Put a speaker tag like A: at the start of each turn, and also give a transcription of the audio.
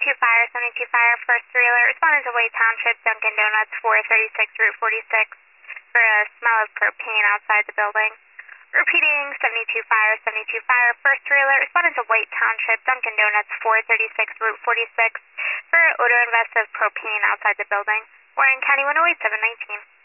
A: Fire, 72 Fire, first trailer, responding to Wade Township, Dunkin' Donuts, 436 Route 46, for a smell of propane outside the building. Repeating, 72 Fire, 72 Fire, first trailer, responding to Wade Township, Dunkin' Donuts, 436 Route 46, for odor invest of propane outside the building. Warren County 108, 719.